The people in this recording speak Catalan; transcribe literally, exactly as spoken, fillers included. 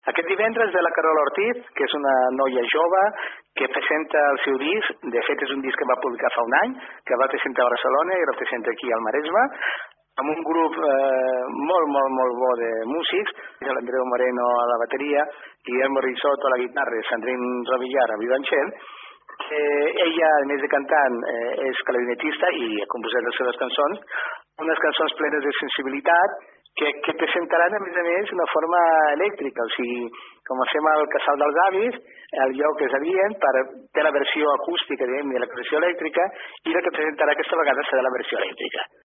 Aquest divendres ve la Carola Ortiz, que és una noia jove que presenta el seu disc. De fet, és un disc que va publicar fa un any, que va presentar a Barcelona i el presenta aquí al Maresme, amb un grup eh, molt, molt, molt bo de músics, l'Andreu Moreno a la bateria, Guillermo Risotto a la guitarra, Sandrine Rovillar a violoncel. Eh, ella, a més de cantant, eh, és clarinetista i ha composat les seves cançons, unes cançons plenes de sensibilitat, que, que presentaran, a més a més, una forma elèctrica. O sigui, com fem al Casal dels Avis, el lloc és adient, per, té la versió acústica, diguem, i la versió elèctrica, i la que presentarà aquesta vegada serà la versió elèctrica.